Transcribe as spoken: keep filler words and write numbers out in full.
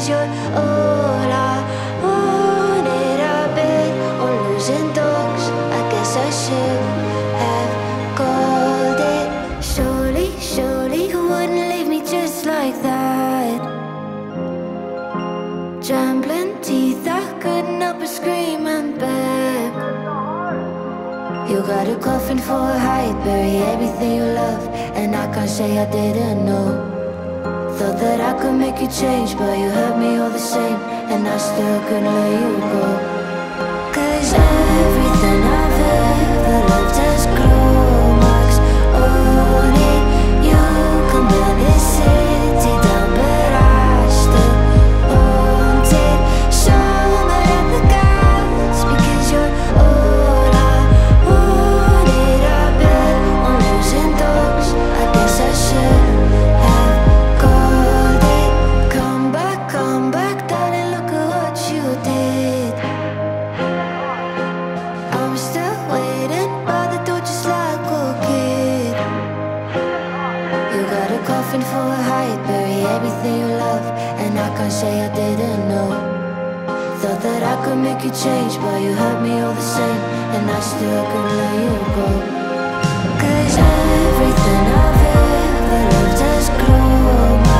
because you're all I wanted. I bet on losing dogs, I guess I should have called it. Surely, surely you wouldn't leave me just like that. Trembling teeth, I couldn't help but scream and beg. You got a coffin for a height, bury everything you love, and I can't say I didn't know. Thought that I could make you change, but you hurt me all the same, and I still couldn't let you go. Cause everything I've ever loved has claw marks on it. You can burn this city down, but I still want it. Summer at the gods, because you're all I wanted. I bet on losing dogs, I guess I should have called it. Come back, come back, darling, look at what you did. I'm still waiting by the door just like a kid. You got a coffin for a height, bury everything you love, and I can't say I didn't know. Thought that I could make you change, but you hurt me all the same, and I still couldn't let you go. Cause everything I've ever loved has grown.